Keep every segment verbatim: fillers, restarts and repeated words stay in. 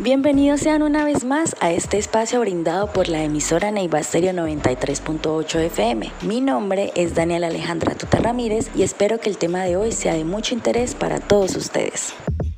Bienvenidos sean una vez más a este espacio brindado por la emisora Neiva Stereo noventa y tres punto ocho F M. Mi nombre es Daniela Alejandra Tuta Ramírez y espero que el tema de hoy sea de mucho interés para todos ustedes.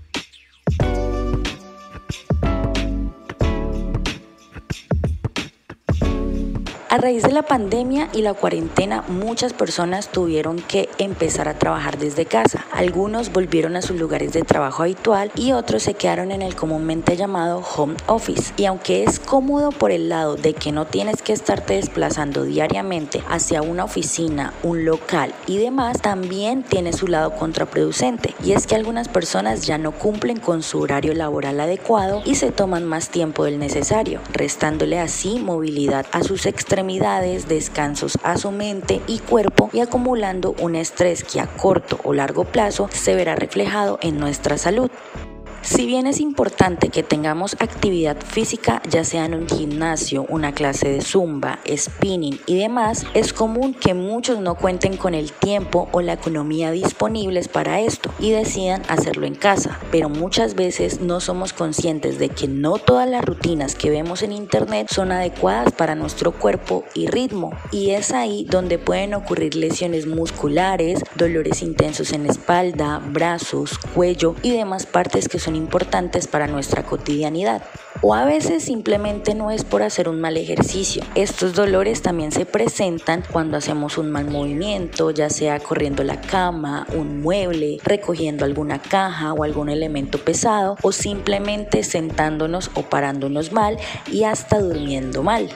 A raíz de la pandemia y la cuarentena, muchas personas tuvieron que empezar a trabajar desde casa. Algunos volvieron a sus lugares de trabajo habitual y otros se quedaron en el comúnmente llamado home office. Y aunque es cómodo por el lado de que no tienes que estarte desplazando diariamente hacia una oficina, un local y demás, también tiene su lado contraproducente. Y es que algunas personas ya no cumplen con su horario laboral adecuado y se toman más tiempo del necesario, restándole así movilidad a sus extremidades, descansos a su mente y cuerpo y acumulando un estrés que a corto o largo plazo se verá reflejado en nuestra salud. Si bien es importante que tengamos actividad física, ya sea en un gimnasio, una clase de zumba, spinning y demás, es común que muchos no cuenten con el tiempo o la economía disponibles para esto y decidan hacerlo en casa, pero muchas veces no somos conscientes de que no todas las rutinas que vemos en internet son adecuadas para nuestro cuerpo y ritmo, y es ahí donde pueden ocurrir lesiones musculares, dolores intensos en espalda, brazos, cuello y demás partes que son importantes para nuestra cotidianidad. O a veces simplemente no es por hacer un mal ejercicio. Estos dolores también se presentan cuando hacemos un mal movimiento, ya sea corriendo la cama, un mueble, recogiendo alguna caja o algún elemento pesado, o simplemente sentándonos o parándonos mal y hasta durmiendo mal.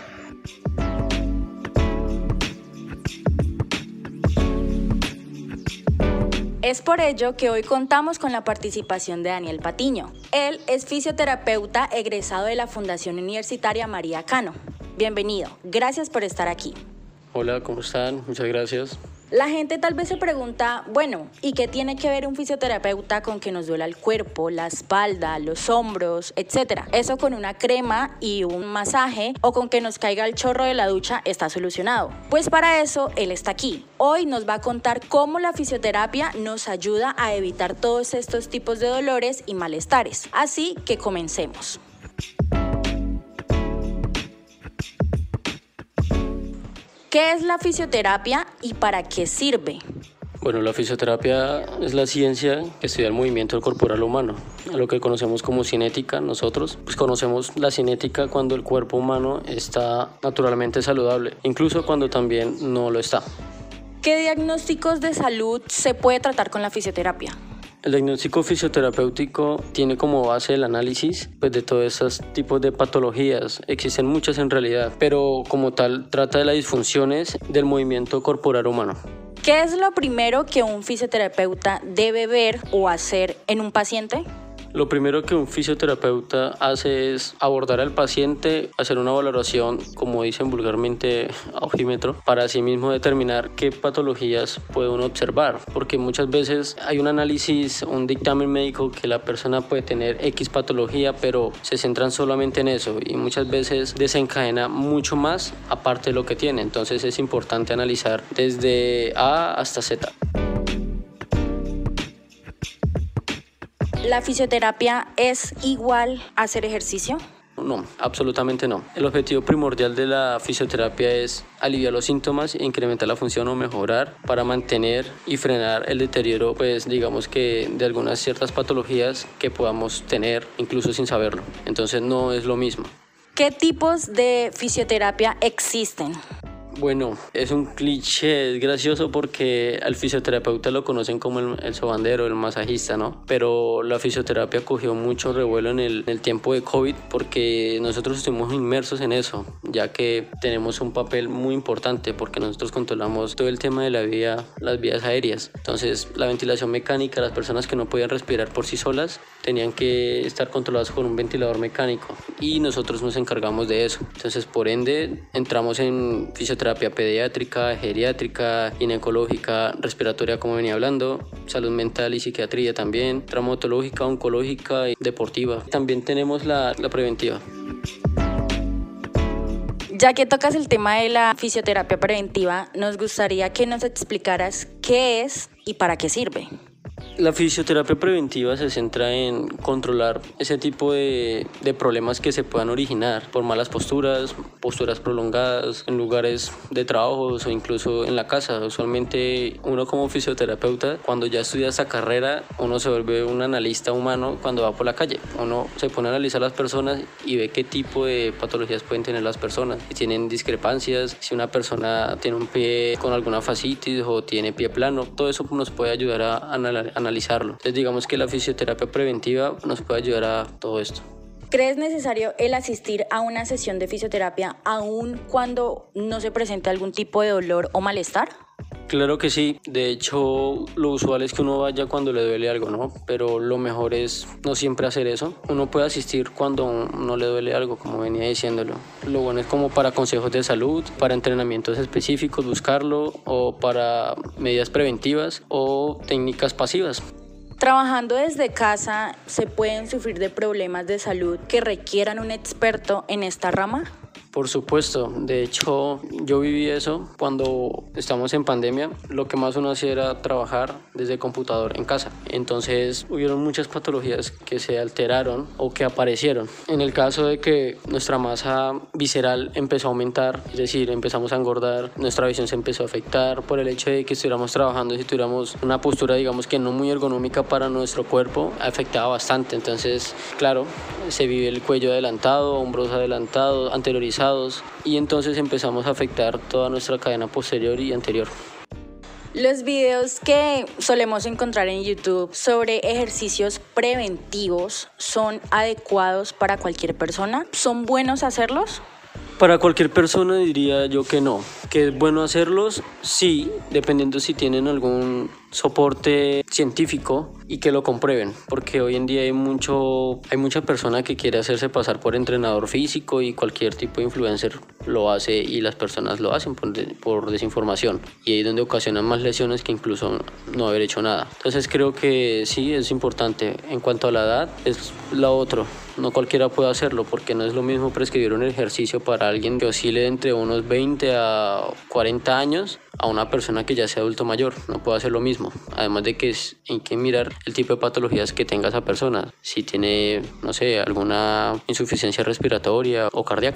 Es por ello que hoy contamos con la participación de Daniel Patiño. Él es fisioterapeuta egresado de la Fundación Universitaria María Cano. Bienvenido, gracias por estar aquí. Hola, ¿cómo están? Muchas gracias. La gente tal vez se pregunta, bueno, ¿y qué tiene que ver un fisioterapeuta con que nos duela el cuerpo, la espalda, los hombros, etcétera? Eso con una crema y un masaje o con que nos caiga el chorro de la ducha está solucionado. Pues para eso él está aquí. Hoy nos va a contar cómo la fisioterapia nos ayuda a evitar todos estos tipos de dolores y malestares. Así que comencemos. ¿Qué es la fisioterapia y para qué sirve? Bueno, la fisioterapia es la ciencia que estudia el movimiento corporal humano, lo que conocemos como cinética. Nosotros pues conocemos la cinética cuando el cuerpo humano está naturalmente saludable, incluso cuando también no lo está. ¿Qué diagnósticos de salud se puede tratar con la fisioterapia? El diagnóstico fisioterapéutico tiene como base el análisis pues, de todos esos tipos de patologías. Existen muchas en realidad, pero como tal trata de las disfunciones del movimiento corporal humano. ¿Qué es lo primero que un fisioterapeuta debe ver o hacer en un paciente? Lo primero que un fisioterapeuta hace es abordar al paciente, hacer una valoración, como dicen vulgarmente, a ojímetro, para así mismo determinar qué patologías puede uno observar, porque muchas veces hay un análisis, un dictamen médico que la persona puede tener X patología, pero se centran solamente en eso y muchas veces desencadena mucho más aparte de lo que tiene. Entonces es importante analizar desde A hasta Z. ¿La fisioterapia es igual a hacer ejercicio? No, absolutamente no. El objetivo primordial de la fisioterapia es aliviar los síntomas, incrementar la función o mejorar para mantener y frenar el deterioro, pues digamos que de algunas ciertas patologías que podamos tener incluso sin saberlo. Entonces no es lo mismo. ¿Qué tipos de fisioterapia existen? Bueno, es un cliché, es gracioso porque al fisioterapeuta lo conocen como el, el sobandero, el masajista, ¿no? Pero la fisioterapia cogió mucho revuelo en el, en el tiempo de COVID porque nosotros estuvimos inmersos en eso, ya que tenemos un papel muy importante porque nosotros controlamos todo el tema de la vía, las vías aéreas. Entonces, la ventilación mecánica, las personas que no podían respirar por sí solas tenían que estar controladas con un ventilador mecánico y nosotros nos encargamos de eso. Entonces, por ende, entramos en fisioterapia pediátrica, geriátrica, ginecológica, respiratoria, como venía hablando, salud mental y psiquiatría también, traumatológica, oncológica y deportiva. También tenemos la, la preventiva. Ya que tocas el tema de la fisioterapia preventiva, nos gustaría que nos explicaras qué es y para qué sirve. La fisioterapia preventiva se centra en controlar ese tipo de, de problemas que se puedan originar por malas posturas, posturas prolongadas en lugares de trabajo o incluso en la casa. Usualmente uno como fisioterapeuta, cuando ya estudia esta carrera, uno se vuelve un analista humano cuando va por la calle. Uno se pone a analizar a las personas y ve qué tipo de patologías pueden tener las personas. Si tienen discrepancias, si una persona tiene un pie con alguna fascitis o tiene pie plano, todo eso nos puede ayudar a analizar analizarlo. Entonces digamos que la fisioterapia preventiva nos puede ayudar a todo esto. ¿Crees necesario el asistir a una sesión de fisioterapia aun cuando no se presente algún tipo de dolor o malestar? Claro que sí, de hecho lo usual es que uno vaya cuando le duele algo, ¿no? Pero lo mejor es no siempre hacer eso. Uno puede asistir cuando no le duele algo, como venía diciéndolo. Lo bueno es como para consejos de salud, para entrenamientos específicos buscarlo, o para medidas preventivas o técnicas pasivas. Trabajando desde casa, ¿se pueden sufrir de problemas de salud que requieran un experto en esta rama? Por supuesto, de hecho yo viví eso cuando estamos en pandemia. Lo que más uno hacía era trabajar desde el computador en casa. Entonces hubieron muchas patologías que se alteraron o que aparecieron. En el caso de que nuestra masa visceral empezó a aumentar, es decir, empezamos a engordar, nuestra visión se empezó a afectar por el hecho de que estuviéramos trabajando, si tuviéramos una postura digamos que no muy ergonómica para nuestro cuerpo, afectaba bastante. Entonces, claro, se vive el cuello adelantado, hombros adelantados, anteriorizados, y entonces empezamos a afectar toda nuestra cadena posterior y anterior. Los videos que solemos encontrar en YouTube sobre ejercicios preventivos son adecuados para cualquier persona. ¿Son buenos hacerlos? Para cualquier persona diría yo que no. ¿Que es bueno hacerlos? Sí, dependiendo si tienen algún soporte científico y que lo comprueben, porque hoy en día hay mucho hay mucha persona que quiere hacerse pasar por entrenador físico y cualquier tipo de influencer lo hace, y las personas lo hacen por, de, por desinformación, y ahí es donde ocasionan más lesiones que incluso no haber hecho nada. Entonces creo que sí es importante. En cuanto a la edad, es lo otro. No cualquiera puede hacerlo, porque no es lo mismo prescribir un ejercicio para alguien que oscile entre unos veinte a cuarenta años a una persona que ya sea adulto mayor. No puede hacer lo mismo. Además de que es, hay que mirar el tipo de patologías que tenga esa persona. Si tiene, no sé, alguna insuficiencia respiratoria o cardíaca.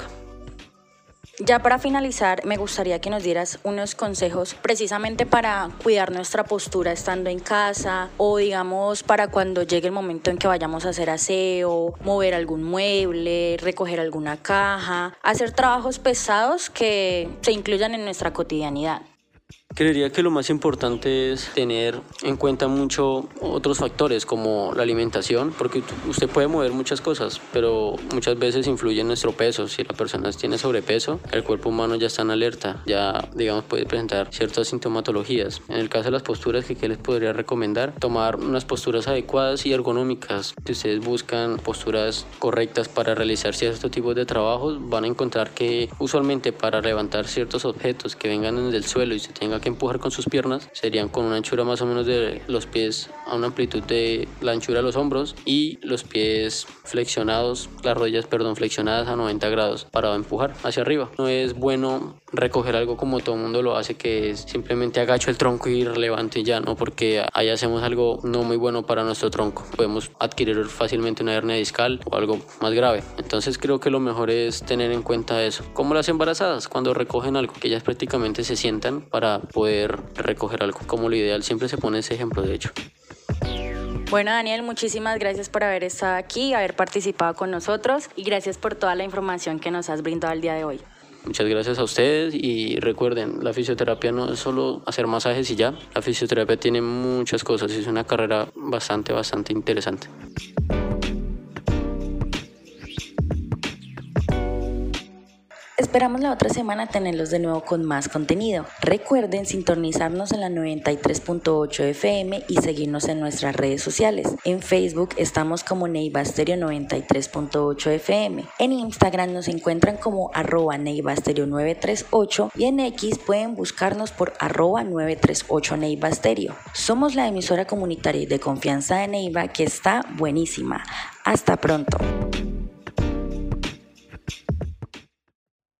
Ya para finalizar, me gustaría que nos dieras unos consejos precisamente para cuidar nuestra postura estando en casa, o digamos para cuando llegue el momento en que vayamos a hacer aseo, mover algún mueble, recoger alguna caja, hacer trabajos pesados que se incluyan en nuestra cotidianidad. Creería que lo más importante es tener en cuenta mucho otros factores como la alimentación, porque usted puede mover muchas cosas, pero muchas veces influye en nuestro peso. Si la persona tiene sobrepeso, el cuerpo humano ya está en alerta, ya digamos puede presentar ciertas sintomatologías. En el caso de las posturas, que ¿qué les podría recomendar? Tomar unas posturas adecuadas y ergonómicas. Si ustedes buscan posturas correctas para realizar ciertos tipos de trabajos, van a encontrar que usualmente para levantar ciertos objetos que vengan desde el suelo y se tenga que empujar con sus piernas, serían con una anchura más o menos de los pies a una amplitud de la anchura de los hombros, y los pies flexionados, las rodillas, perdón, flexionadas a noventa grados para empujar hacia arriba. No es bueno recoger algo como todo el mundo lo hace, que es simplemente agacho el tronco y levanto y ya, no, porque ahí hacemos algo no muy bueno para nuestro tronco. Podemos adquirir fácilmente una hernia discal o algo más grave. Entonces creo que lo mejor es tener en cuenta eso. Como las embarazadas, cuando recogen algo, que ellas prácticamente se sientan para poder recoger algo, como lo ideal. Siempre se pone ese ejemplo, de hecho. Bueno, Daniel, muchísimas gracias por haber estado aquí, haber participado con nosotros, y gracias por toda la información que nos has brindado el día de hoy. Muchas gracias a ustedes, y recuerden, la fisioterapia no es solo hacer masajes y ya. La fisioterapia tiene muchas cosas y es una carrera bastante, bastante interesante. Esperamos la otra semana tenerlos de nuevo con más contenido. Recuerden sintonizarnos en la noventa y tres punto ocho F M y seguirnos en nuestras redes sociales. En Facebook estamos como Neiva Stereo noventa y tres punto ocho F M. En Instagram nos encuentran como arroba Neiva Stereo nueve tres ocho, y en X pueden buscarnos por arroba nueve tres ocho Neiva Stereo. Somos la emisora comunitaria y de confianza de Neiva, que está buenísima. Hasta pronto.